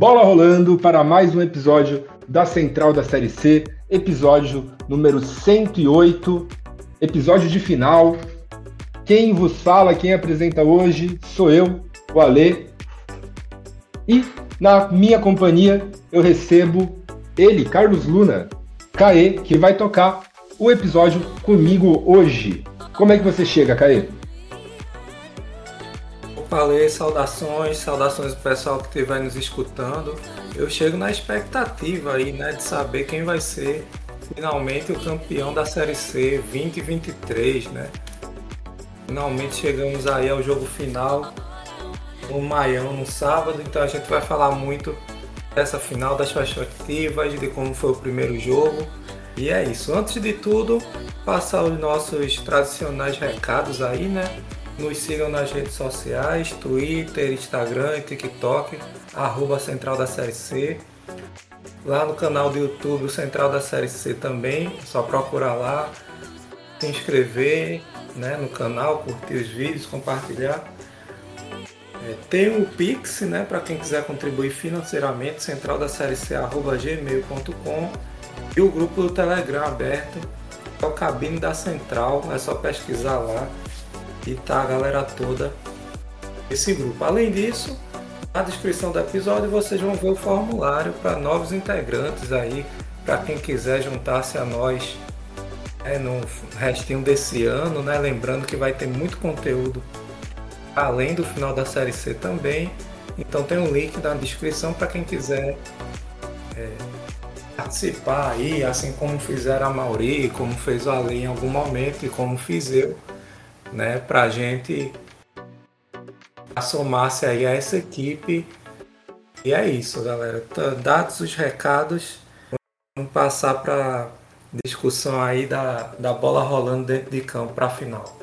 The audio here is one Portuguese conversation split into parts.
Bola rolando para mais um episódio da Central da Série C, episódio número 108, episódio de final. Quem vos fala, quem apresenta hoje sou eu, o Alê. E na minha companhia eu recebo ele, Carlos Luna, Caê, que vai tocar o episódio comigo hoje. Como é que você chega, Caê? Falei, saudações do pessoal que estiver nos escutando. Eu chego na expectativa aí, né, de saber quem vai ser finalmente o campeão da Série C 2023, né? Finalmente chegamos aí ao jogo final no Maião no sábado, então a gente vai falar muito dessa final, das perspectivas, de como foi o primeiro jogo. E é isso. Antes de tudo, passar os nossos tradicionais recados aí, né? Nos sigam nas redes sociais, Twitter, Instagram e TikTok, @Central da Série C. Lá no canal do YouTube, o Central da Série C também, só procurar lá, se inscrever, né, no canal, curtir os vídeos, compartilhar. Tem o Pix, né, para quem quiser contribuir financeiramente, centraldaseriec@gmail.com, e o grupo do Telegram aberto, é o Cabine da Central, é só pesquisar lá. E tá a galera toda desse grupo. Além disso, na descrição do episódio vocês vão ver o formulário para novos integrantes aí, para quem quiser juntar-se a nós no restinho desse ano, né? Lembrando que vai ter muito conteúdo além do final da Série C também. Então tem um link na descrição para quem quiser participar aí, assim como fizeram a Mauri, como fez o Ale em algum momento e como fiz eu, né, pra gente assomar-se aí a essa equipe. E é isso, galera. Dados os recados, vamos passar para discussão aí da bola rolando dentro de campo para a final.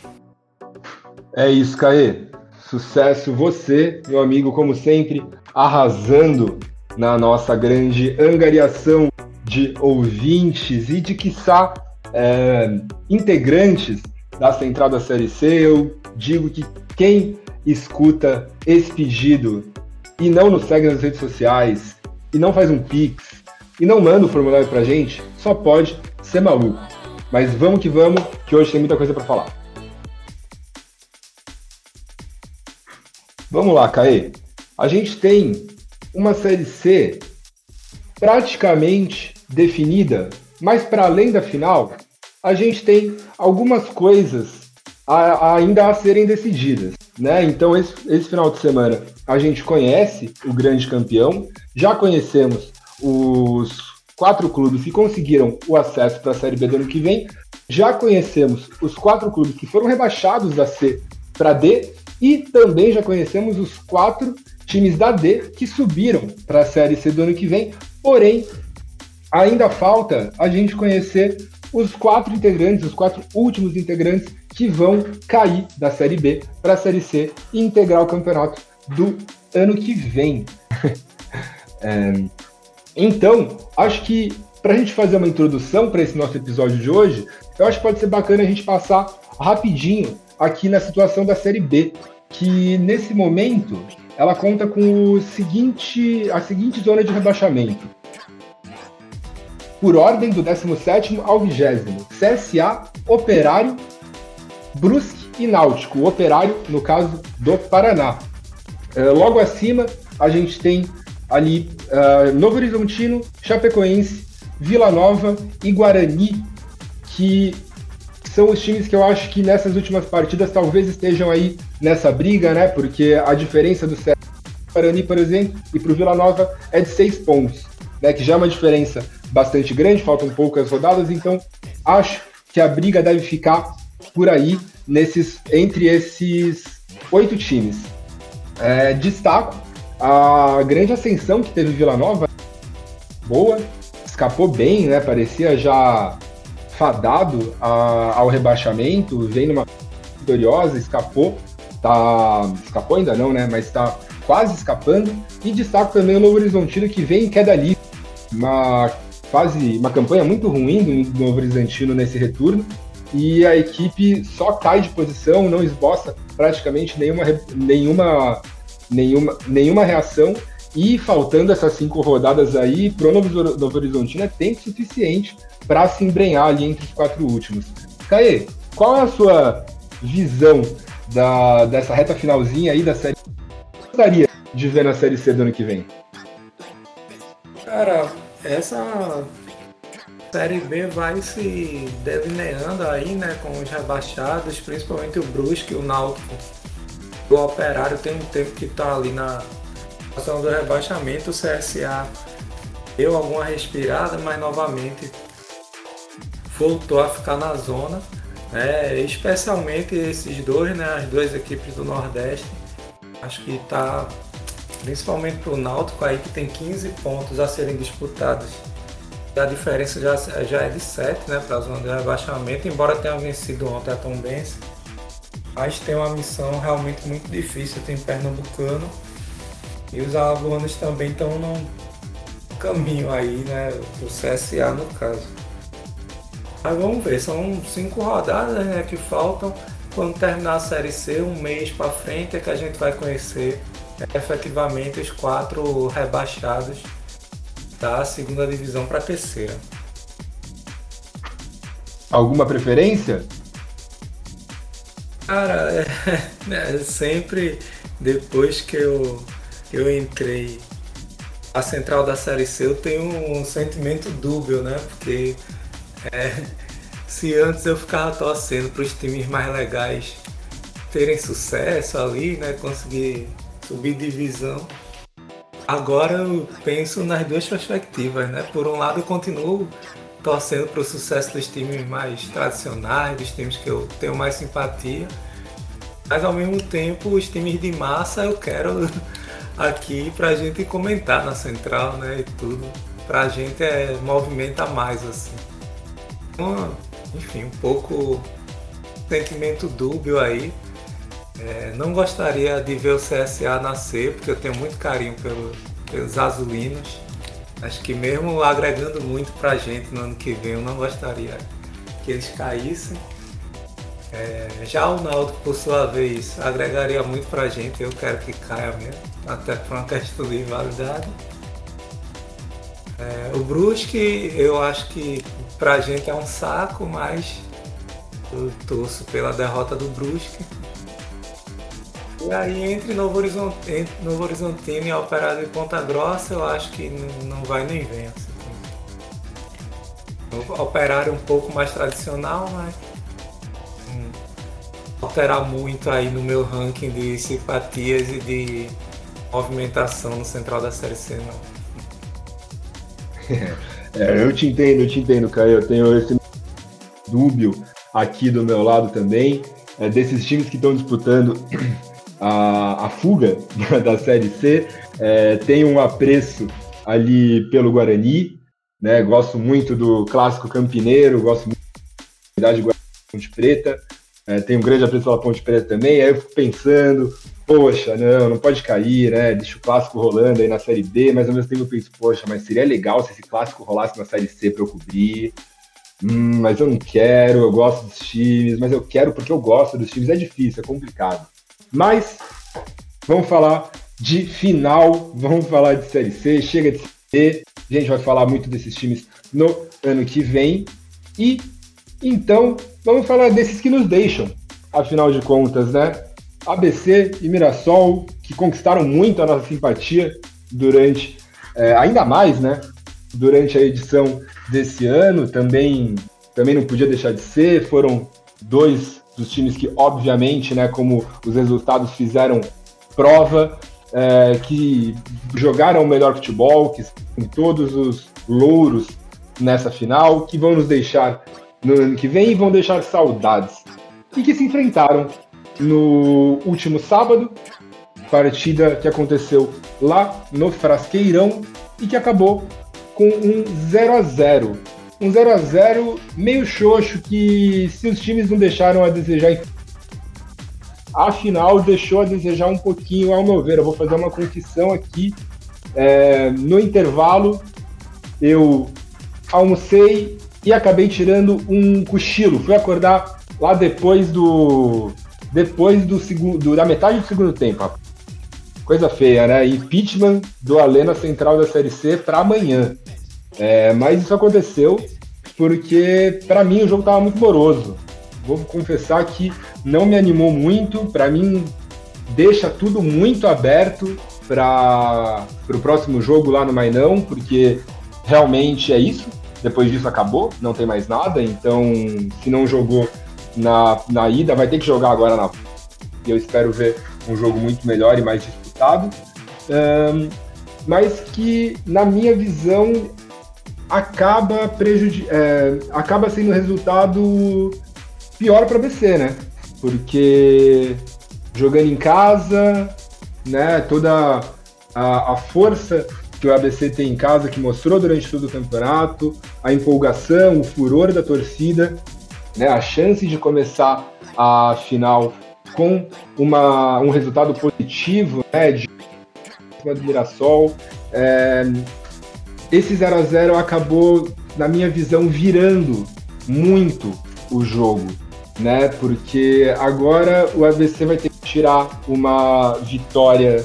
É isso, Caê. Sucesso você, meu amigo, como sempre, arrasando na nossa grande angariação de ouvintes e de, quiçá, integrantes da Central da Série C. Eu digo que quem escuta esse pedido e não nos segue nas redes sociais, e não faz um Pix, e não manda o formulário pra gente, só pode ser maluco. Mas vamos, que hoje tem muita coisa pra falar. Vamos lá, Caê. A gente tem uma Série C praticamente definida, mas para além da final, a gente tem algumas coisas ainda a serem decididas, né? Então, esse final de semana, a gente conhece o grande campeão, já conhecemos os 4 clubes que conseguiram o acesso para a Série B do ano que vem, já conhecemos os 4 clubes que foram rebaixados da C para D, e também já conhecemos os 4 times da D que subiram para a Série C do ano que vem, porém, ainda falta a gente conhecer os 4 integrantes, os 4 últimos integrantes que vão cair da Série B para a Série C e integrar o campeonato do ano que vem. Então, acho que para a gente fazer uma introdução para esse nosso episódio de hoje, eu acho que pode ser bacana a gente passar rapidinho aqui na situação da Série B, que nesse momento ela conta com a seguinte zona de rebaixamento. Por ordem do 17º ao 20º, CSA, Operário, Brusque e Náutico. O Operário, no caso do Paraná. Logo acima, a gente tem ali Novo Horizontino, Chapecoense, Vila Nova e Guarani, que são os times que eu acho que nessas últimas partidas talvez estejam aí nessa briga, né? Porque a diferença do CSA pro Guarani, por exemplo, e pro Vila Nova é de 6 pontos, né? Que já é uma diferença bastante grande, faltam poucas rodadas, então acho que a briga deve ficar por aí entre esses 8 times. Destaco a grande ascensão que teve Vila Nova, boa, escapou bem, né? Parecia já fadado ao rebaixamento, vem numa vitoriosa, escapou ainda não, né? Mas está quase escapando. E destaco também o Novo Horizontino, que vem em queda livre, uma campanha muito ruim do Novo Horizontino nesse retorno, e a equipe só cai de posição, não esboça praticamente nenhuma reação, E faltando essas 5 rodadas aí, pro Novo Horizontino é tempo suficiente para se embrenhar ali entre os 4 últimos. Caê, qual é a sua visão dessa reta finalzinha aí da Série C? O que você gostaria de ver na Série C do ano que vem? Cara, essa Série B vai se delineando aí, né, com os rebaixados, principalmente o Brusque, o Náutico. O Operário tem um tempo que está ali na situação do rebaixamento. O CSA deu alguma respirada, mas novamente voltou a ficar na zona, né? Especialmente esses dois, né, as duas equipes do Nordeste. Acho que está principalmente para o Náutico aí, que tem 15 pontos a serem disputados. E a diferença já é de 7, né, para a zona de rebaixamento, embora tenha vencido ontem a Tombense. Mas tem uma missão realmente muito difícil, tem Pernambucano e os alagoanos também estão no caminho aí, né, do CSA no caso. Mas vamos ver, são 5 rodadas, né, que faltam. Quando terminar a Série C, um mês para frente é que a gente vai conhecer efetivamente os 4 rebaixados da segunda divisão para a terceira. Alguma preferência? Cara, sempre depois que eu entrei a central da Série C, eu tenho um sentimento dúbio, né? Porque se antes eu ficava torcendo para os times mais legais terem sucesso ali, né? Conseguir subir divisão. Agora eu penso nas duas perspectivas, né? Por um lado eu continuo torcendo para o sucesso dos times mais tradicionais, dos times que eu tenho mais simpatia, mas ao mesmo tempo os times de massa eu quero aqui pra gente comentar na central, né, e tudo, pra gente movimenta mais assim. Então, enfim, um pouco sentimento dúbio aí. Não gostaria de ver o CSA nascer, porque eu tenho muito carinho pelos azulinos. Acho que mesmo agregando muito pra gente no ano que vem, eu não gostaria que eles caíssem. Já o Náutico, por sua vez, agregaria muito pra gente, eu quero que caia mesmo, até por uma questão de rivalidade. O Brusque, eu acho que pra gente é um saco, mas eu torço pela derrota do Brusque. E aí entre Novo Horizontino e Operário de Ponta Grossa, eu acho que não vai nem vem. Assim. O Operário um pouco mais tradicional, mas alterar muito aí no meu ranking de simpatias e de movimentação no central da Série C, não. Eu te entendo, Caio. Eu tenho esse dúbio aqui do meu lado também, desses times que estão disputando a fuga da Série C. Tem um apreço ali pelo Guarani, né? Gosto muito do clássico campineiro, gosto muito da cidade Guarani Ponte Preta, tenho um grande apreço pela Ponte Preta também. Aí eu fico pensando, poxa, não pode cair, né? Deixa o clássico rolando aí na Série B, mas ao mesmo tempo eu penso, poxa, mas seria legal se esse clássico rolasse na Série C para eu cobrir. Mas eu não quero, eu gosto dos times, mas eu quero porque eu gosto dos times. É difícil, é complicado. Mas vamos falar de final, vamos falar de Série C, chega de Série C, a gente vai falar muito desses times no ano que vem. E então vamos falar desses que nos deixam, afinal de contas, né? ABC e Mirassol, que conquistaram muito a nossa simpatia durante, ainda mais, né? Durante a edição desse ano, também não podia deixar de ser, foram dois dos times que, obviamente, né, como os resultados fizeram prova, que jogaram o melhor futebol, que têm todos os louros nessa final, que vão nos deixar no ano que vem e vão deixar saudades. E que se enfrentaram no último sábado, partida que aconteceu lá no Frasqueirão e que acabou com um 0-0. Um 0-0 meio xoxo, que se os times não deixaram a desejar, a final deixou a desejar um pouquinho, ao meu ver. Eu vou fazer uma confissão aqui. No intervalo, eu almocei e acabei tirando um cochilo. Fui acordar lá depois da metade do segundo tempo. coisa feia, né? Impeachment do Alê na central da Série C para amanhã. Mas isso aconteceu porque, para mim, o jogo estava muito moroso. Vou confessar que não me animou muito. Para mim, deixa tudo muito aberto para o próximo jogo lá no Mainão, porque realmente é isso. Depois disso acabou, não tem mais nada. Então, se não jogou na ida, vai ter que jogar agora na. E eu espero ver um jogo muito melhor e mais disputado. Mas que, na minha visão, acaba sendo um resultado pior para a ABC, né? Porque jogando em casa, né, toda a força que o ABC tem em casa, que mostrou durante todo o campeonato, a empolgação, o furor da torcida, né, a chance de começar a final com um resultado positivo, né, de cima do Mirassol. Esse 0-0 acabou, na minha visão, virando muito o jogo, né? Porque agora o ABC vai ter que tirar uma vitória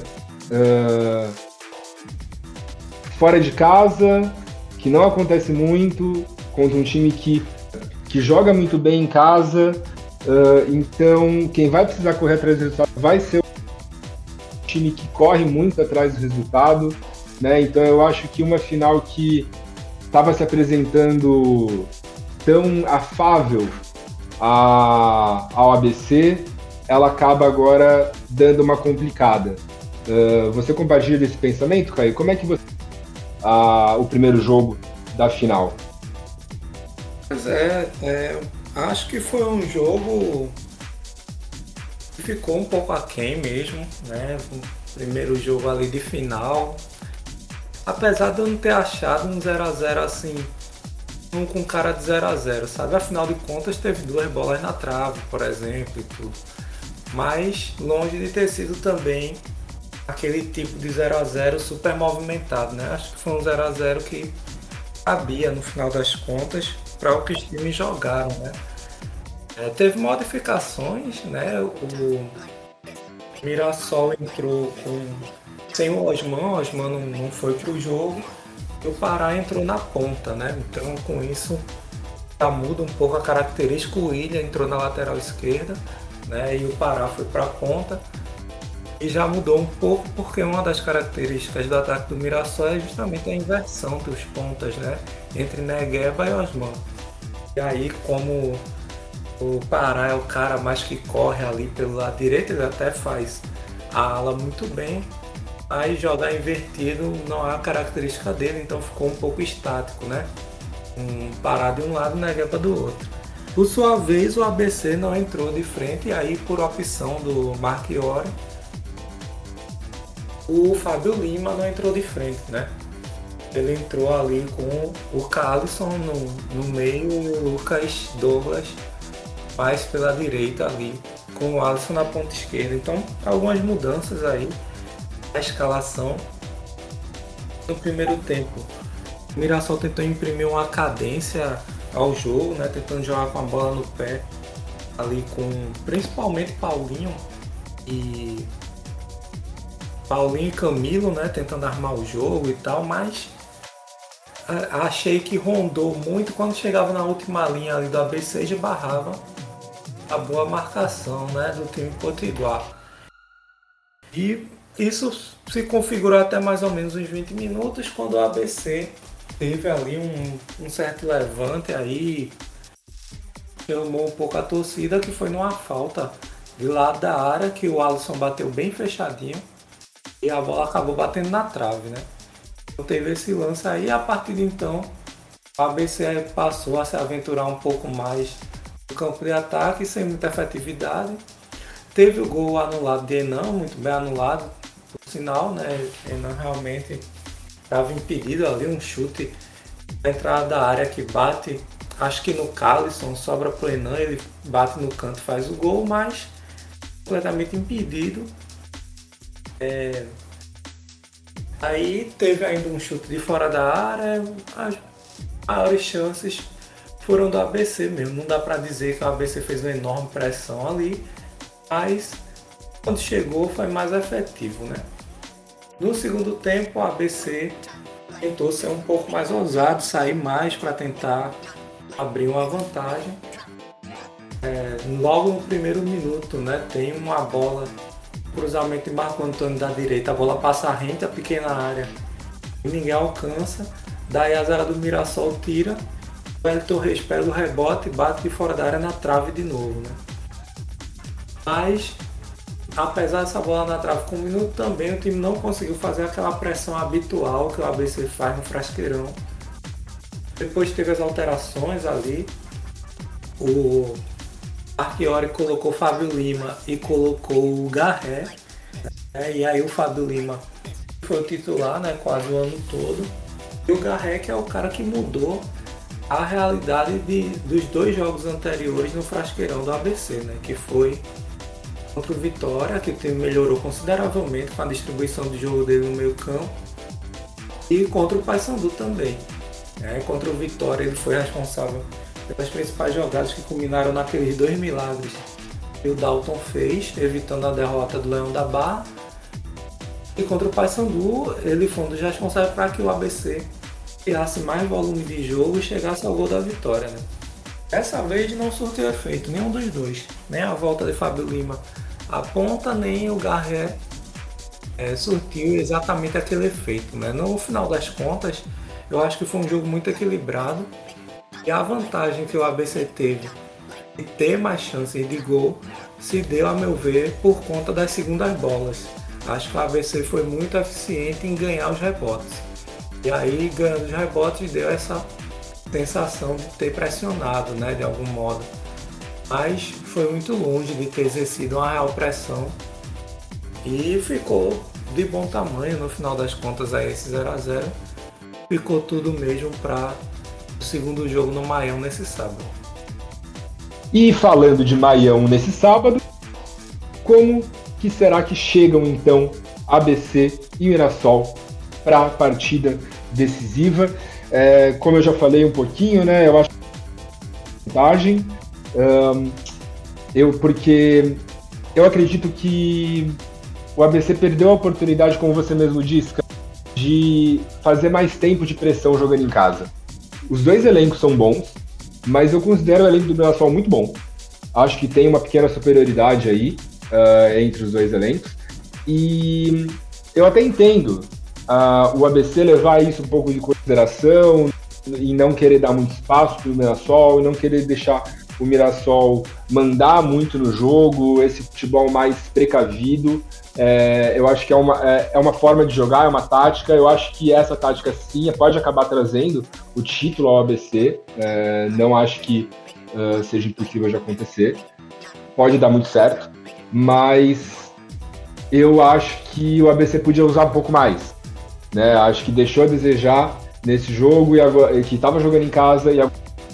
fora de casa, que não acontece muito, contra um time que joga muito bem em casa. Então, quem vai precisar correr atrás do resultado vai ser o time que corre muito atrás do resultado, né? Então, eu acho que uma final que estava se apresentando tão afável ao ABC, ela acaba agora dando uma complicada. Você compartilha desse pensamento, Caio? Como é que você o primeiro jogo da final? Mas acho que foi um jogo que ficou um pouco aquém mesmo, né? O primeiro jogo ali de final. Apesar de eu não ter achado um 0-0 assim, com cara de 0-0, sabe? Afinal de contas teve 2 bolas na trave, por exemplo, e tudo. Mas longe de ter sido também aquele tipo de 0-0 super movimentado, né? Acho que foi um 0-0 que cabia no final das contas para o que os times jogaram, né? Teve modificações, né? O Mirassol entrou sem o Osman não foi para o jogo, e o Pará entrou na ponta, né? Então com isso já muda um pouco a característica. O William entrou na lateral esquerda, né? E o Pará foi para a ponta. E já mudou um pouco porque uma das características do ataque do Mirassol é justamente a inversão dos pontas, né? Entre Negueba e Osman. E aí, como o Pará é o cara mais que corre ali pelo lado direito, ele até faz a ala muito bem. Aí jogar invertido não é a característica dele, então ficou um pouco estático, né? Pará de um lado e Negueba do outro. Por sua vez, o ABC não entrou de frente, e aí por opção do Marchiori, o Fábio Lima não entrou de frente, né? Ele entrou ali com o Carlson no meio e o Lucas Douglas mais pela direita ali, com o Alisson na ponta esquerda. Então, algumas mudanças aí na escalação. No primeiro tempo, o Mirassol tentou imprimir uma cadência ao jogo, né? Tentando jogar com a bola no pé, ali com principalmente Paulinho e Camilo, né, tentando armar o jogo e tal, mas achei que rondou muito quando chegava na última linha ali do ABC e barrava a boa marcação, né, do time potiguar. E isso se configurou até mais ou menos uns 20 minutos, quando o ABC teve ali um certo levante aí, chamou um pouco a torcida, que foi numa falta de lado da área, que o Alisson bateu bem fechadinho e a bola acabou batendo na trave, né? Então teve esse lance aí. A partir de então, o ABC passou a se aventurar um pouco mais no campo de ataque, sem muita efetividade. Teve o gol anulado de Enan, muito bem anulado, por sinal, né? Enan realmente estava impedido ali, um chute na entrada da área que bate, acho que no Carlson, sobra pro Enan, ele bate no canto e faz o gol, mas completamente impedido. Aí teve ainda um chute de fora da área. As maiores chances foram do ABC mesmo. Não dá para dizer que o ABC fez uma enorme pressão ali, mas quando chegou foi mais efetivo, né? No segundo tempo, o ABC tentou ser um pouco mais ousado, sair mais para tentar abrir uma vantagem. Logo no primeiro minuto, né, tem uma bola, cruzamento de Marco Antônio da direita, a bola passa rente à pequena área e ninguém alcança. Daí a zaga do Mirassol tira, o Wellington Reis pega o rebote e bate de fora da área na trave de novo. Né? Mas, apesar dessa bola na trave com um minuto também, o time não conseguiu fazer aquela pressão habitual que o ABC faz no Frasqueirão. Depois teve as alterações ali, o Archiori colocou o Fábio Lima e colocou o Garré, né? E aí o Fábio Lima foi o titular, né, quase o ano todo. E o Garré, que é o cara que mudou a realidade dos 2 jogos anteriores no Frasqueirão do ABC, né, que foi contra o Vitória, que o time melhorou consideravelmente com a distribuição de jogo dele no meio campo, e contra o Paysandu também. Contra o Vitória ele foi responsável pelas principais jogadas que culminaram naqueles 2 milagres que o Dalton fez, evitando a derrota do Leão da Barra. E contra o Paysandu, ele foi um dos responsáveis para que o ABC criasse mais volume de jogo e chegasse ao gol da vitória. Né? Dessa vez não surtiu efeito, nenhum dos dois. Nem a volta de Fábio Lima à ponta, nem o Garré surtiu exatamente aquele efeito. Né? No final das contas, eu acho que foi um jogo muito equilibrado. E a vantagem que o ABC teve de ter mais chances de gol se deu, a meu ver, por conta das segundas bolas. Acho que o ABC foi muito eficiente em ganhar os rebotes. E aí, ganhando os rebotes, deu essa sensação de ter pressionado, né, de algum modo. Mas foi muito longe de ter exercido uma real pressão. E ficou de bom tamanho, no final das contas, aí esse 0x0. Ficou tudo mesmo para o segundo jogo no Maião nesse sábado. E falando de Maião nesse sábado, como que será que chegam então ABC e Mirassol para a partida decisiva? Como eu já falei um pouquinho, né? Eu acho que é vantagem, porque eu acredito que o ABC perdeu a oportunidade, como você mesmo disse, de fazer mais tempo de pressão jogando em casa. Os 2 elencos são bons, mas eu considero o elenco do Mirassol muito bom. Acho que tem uma pequena superioridade aí entre os 2 elencos. E eu até entendo o ABC levar isso um pouco de consideração e não querer dar muito espaço para o Mirassol, e não querer deixar o Mirassol mandar muito no jogo, esse futebol mais precavido. Eu acho que é uma forma de jogar, é uma tática. Eu acho que essa tática sim pode acabar trazendo o título ao ABC. Não acho que seja impossível de acontecer. Pode dar muito certo, mas eu acho que o ABC podia usar um pouco mais. Né? Acho que deixou a desejar nesse jogo, e agora, que estava jogando em casa e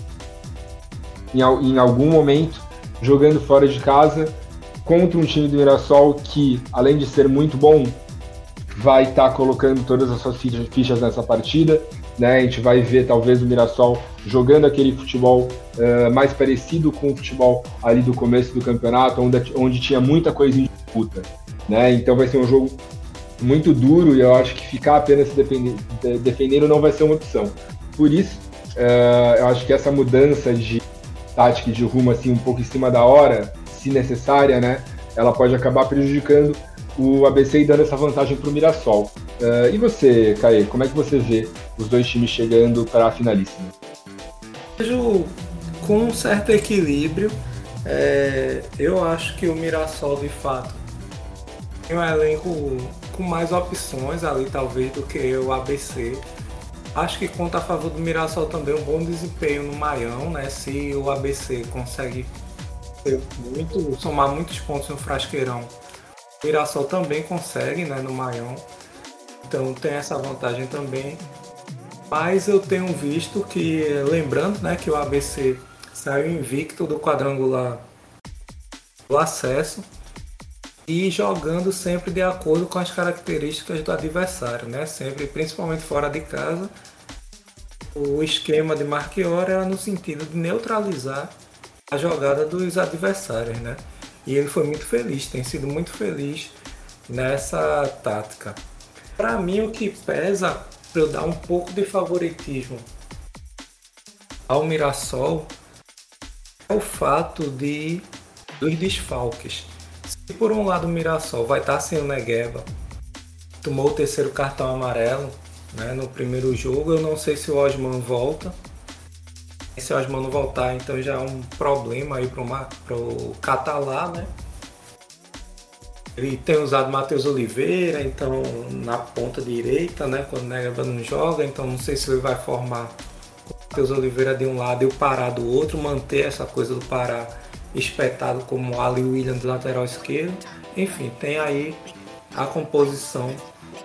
em algum momento jogando fora de casa contra um time do Mirassol que, além de ser muito bom, vai estar colocando todas as suas fichas nessa partida. Né? A gente vai ver talvez o Mirassol jogando aquele futebol mais parecido com o futebol ali do começo do campeonato, onde tinha muita coisa em disputa. Né? Então vai ser um jogo muito duro, e eu acho que ficar apenas se defendendo não vai ser uma opção. Por isso, eu acho que essa mudança de tática e de rumo assim, um pouco em cima da hora, se necessária, né, ela pode acabar prejudicando o ABC e dando essa vantagem para o Mirassol. E você, Caê, como é que você vê os 2 times chegando para a finalíssima? Vejo com um certo equilíbrio. Eu acho que o Mirassol, de fato, tem um elenco com mais opções ali, talvez, do que o ABC. Acho que conta a favor do Mirassol também um bom desempenho no Maião, né? Se o ABC consegue somar muitos pontos no Frasqueirão, o Mirassol também consegue, né, no Maião. Então tem essa vantagem também. Mas eu tenho visto que, lembrando, né, que o ABC saiu invicto do quadrangular do acesso e jogando sempre de acordo com as características do adversário, né? Sempre, principalmente fora de casa. O esquema de Marchiori era no sentido de neutralizar a jogada dos adversários, né? E ele foi muito feliz, tem sido muito feliz nessa tática. Para mim, o que pesa para eu dar um pouco de favoritismo ao Mirassol é o fato dos desfalques. Se por um lado o Mirassol vai estar sem o Negueba, tomou o terceiro cartão amarelo, né, no primeiro jogo, eu não sei se o Osman volta. Se o Osman não voltar, então já é um problema aí pro Catalá, né? Ele tem usado Matheus Oliveira, então na ponta direita, né? Quando o Negueba não joga, então não sei se ele vai formar o Matheus Oliveira de um lado e o Pará do outro, manter essa coisa do Pará espetado como o Ali William do lateral esquerdo. Enfim, tem aí a composição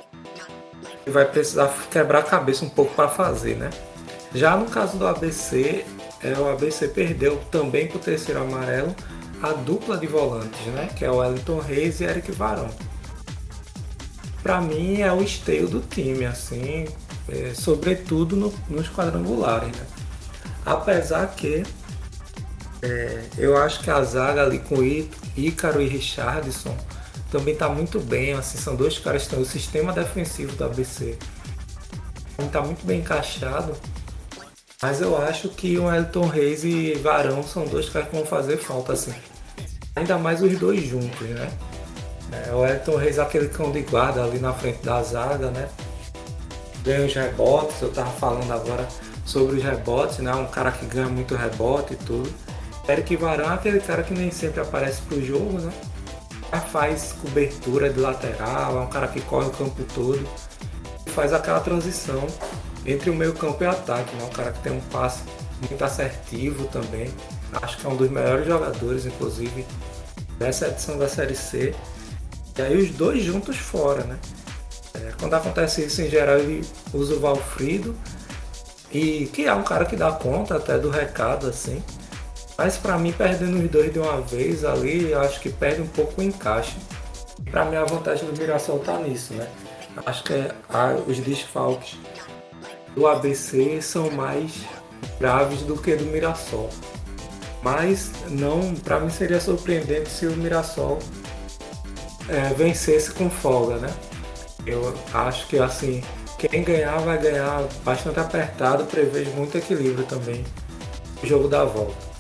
que vai precisar quebrar a cabeça um pouco para fazer, né? Já no caso do ABC, o ABC perdeu também para o terceiro amarelo a dupla de volantes, né? Que é o Wellington Reis e Eric Varão. Para mim é o esteio do time, assim, sobretudo nos quadrangulares, né? Apesar que eu acho que a zaga ali com Ícaro e Richarlison também está muito bem, assim, são dois caras que têm o sistema defensivo do ABC. Está muito bem encaixado. Mas eu acho que o Wellington Reis e Varão são dois caras que vão fazer falta, assim. Ainda mais os dois juntos, né? O Wellington Reis é aquele cão de guarda ali na frente da zaga, né? Ganha os rebotes, eu tava falando agora sobre os rebotes, né? Um cara que ganha muito rebote e tudo. Eric Varão é aquele cara que nem sempre aparece pro jogo, né? Faz cobertura de lateral, é um cara que corre o campo todo. E faz aquela transição entre o meio campo e o ataque, né? Um cara que tem um passe muito assertivo também. Acho que é um dos melhores jogadores, inclusive, dessa edição da Série C. E aí os dois juntos fora, né? Quando acontece isso, em geral, ele usa o Valfrido, e que é um cara que dá conta até do recado, assim. Mas para mim, perdendo os dois de uma vez ali, eu acho que perde um pouco o encaixe. Para mim, a vantagem do Mirassol tá nisso, né? Acho que os desfalques do ABC são mais graves do que do Mirassol. Mas não, para mim seria surpreendente se o Mirassol vencesse com folga, né? Eu acho que assim, quem ganhar vai ganhar bastante apertado, prevejo muito equilíbrio também no jogo da volta.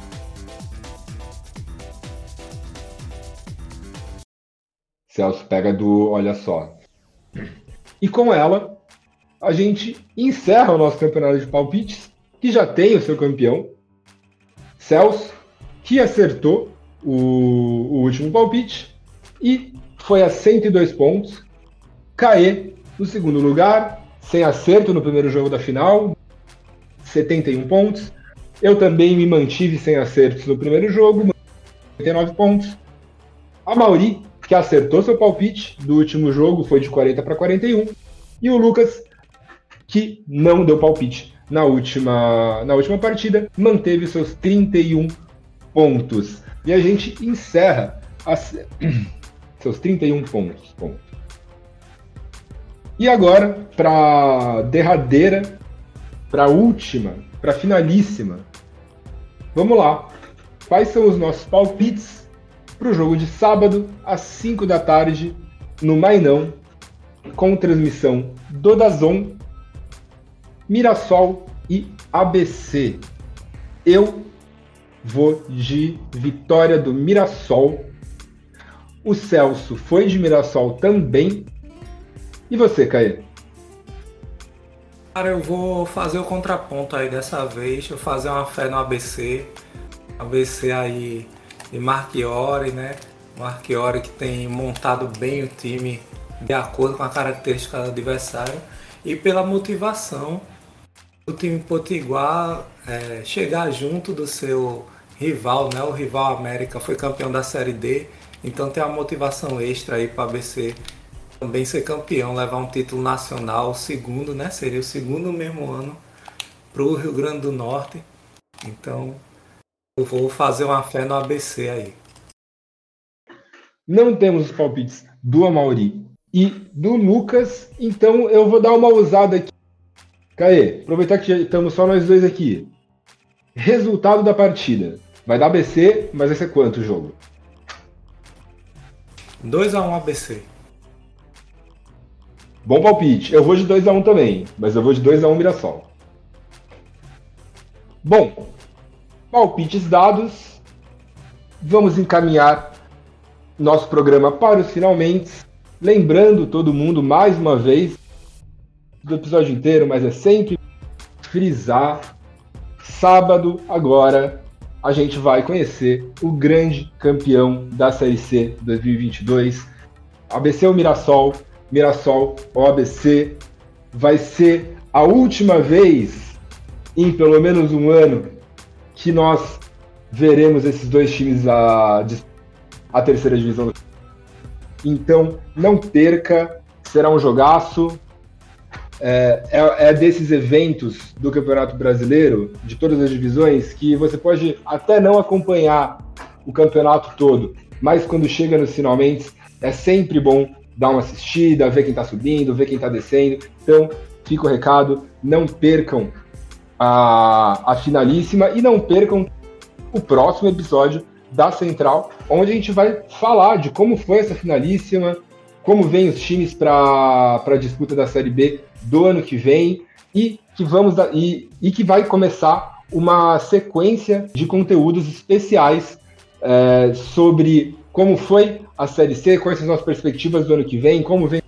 Celso pega do olha só. E com ela, a gente encerra o nosso campeonato de palpites, que já tem o seu campeão, Celso, que acertou o último palpite e foi a 102 pontos. Caê no segundo lugar, sem acerto no primeiro jogo da final, 71 pontos. Eu também me mantive sem acertos no primeiro jogo, 79 pontos. A Mauri, que acertou seu palpite do último jogo, foi de 40 para 41. E o Lucas, que não deu palpite na última partida, manteve seus 31 pontos. E a gente encerra seus 31 pontos. E agora, para derradeira, para última, para finalíssima, vamos lá. Quais são os nossos palpites para o jogo de sábado, às 5 da tarde, no Mainão, com transmissão do DAZN, Mirassol e ABC. Eu vou de vitória do Mirassol. O Celso foi de Mirassol também. E você, Caê? Cara, eu vou fazer o contraponto aí dessa vez. Vou fazer uma fé no ABC. ABC aí de Marchiori, né? Marchiori que tem montado bem o time de acordo com a característica do adversário e pela motivação do time potiguar chegar junto do seu rival, né? O rival América foi campeão da Série D, então tem uma motivação extra aí para o ABC também ser campeão, levar um título nacional, o segundo, né? Seria o segundo no mesmo ano para o Rio Grande do Norte. Então eu vou fazer uma fé no ABC aí. Não temos os palpites do Amauri e do Lucas, então eu vou dar uma ousada aqui. Caê, aproveitar que já estamos só nós dois aqui. Resultado da partida. Vai dar ABC, mas vai ser quanto o jogo? 2-1 ABC. Bom palpite. Eu vou de 2-1 também, mas eu vou de 2-1 Mirassol. Bom, palpites dados. Vamos encaminhar nosso programa para os finalmente. Lembrando todo mundo, mais uma vez, do episódio inteiro, mas é sempre frisar. Sábado, agora, a gente vai conhecer o grande campeão da Série C 2022. ABC ou Mirassol? Mirassol ou ABC? Vai ser a última vez em pelo menos um ano que nós veremos esses dois times a terceira divisão. Então, não perca, será um jogaço. É desses eventos do Campeonato Brasileiro, de todas as divisões, que você pode até não acompanhar o campeonato todo, mas quando chega nos finalmente, é sempre bom dar uma assistida, ver quem está subindo, ver quem está descendo. Então, fica o recado, não percam a finalíssima e não percam o próximo episódio da Central, onde a gente vai falar de como foi essa finalíssima, como vem os times para a disputa da Série B do ano que vem e que vai começar uma sequência de conteúdos especiais sobre como foi a Série C, quais são as perspectivas do ano que vem, como vem,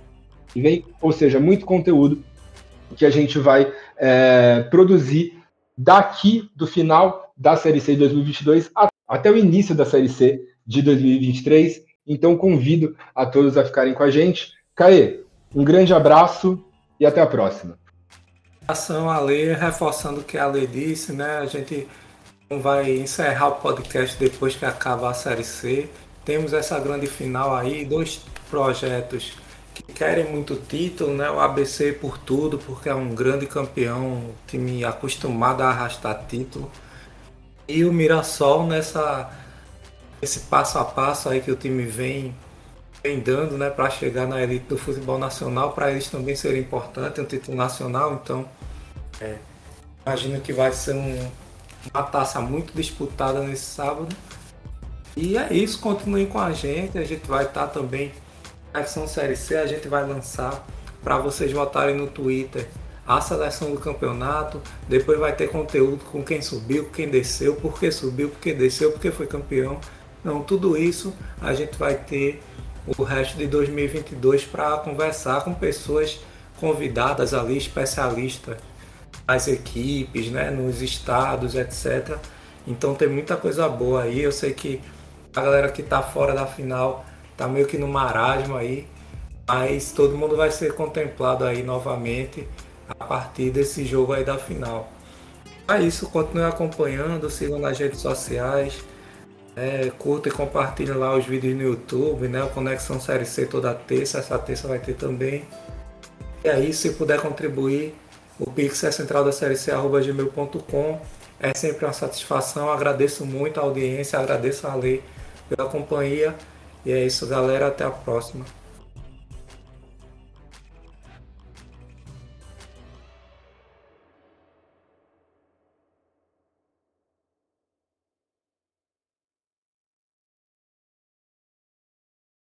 ou seja, muito conteúdo que a gente vai produzir daqui do final da Série C de 2022 até o início da Série C de 2023. Então convido a todos a ficarem com a gente. Caê, um grande abraço e até a próxima. Ação Ale, reforçando o que a Ale disse, né? A gente não vai encerrar o podcast depois que acabar a Série C. Temos essa grande final aí, dois projetos que querem muito título, né? O ABC por tudo, porque é um grande campeão, um time acostumado a arrastar título. E o Mirassol esse passo a passo aí que o time vem dando, né, para chegar na elite do futebol nacional, para eles também seria importante um título nacional. Então imagino que vai ser uma taça muito disputada nesse sábado. E é isso, continuem com a gente vai estar também na versão Série C, a gente vai lançar para vocês votarem no Twitter a seleção do campeonato, depois vai ter conteúdo com quem subiu, quem desceu, por que subiu, por que desceu, por que foi campeão. Então tudo isso a gente vai ter o resto de 2022 para conversar com pessoas convidadas ali, especialistas nas equipes, né, nos estados, etc. Então tem muita coisa boa aí. Eu sei que a galera que está fora da final está meio que no marasmo aí, mas todo mundo vai ser contemplado aí novamente a partir desse jogo aí da final. É isso, continue acompanhando, sigam nas redes sociais, curta e compartilha lá os vídeos no YouTube, né? O Conexão Série C toda terça, essa terça vai ter também. E aí, se puder contribuir, o Pix é centraldaserieC@gmail.com. É sempre uma satisfação, agradeço muito a audiência, agradeço a Lei pela companhia. E é isso, galera, até a próxima.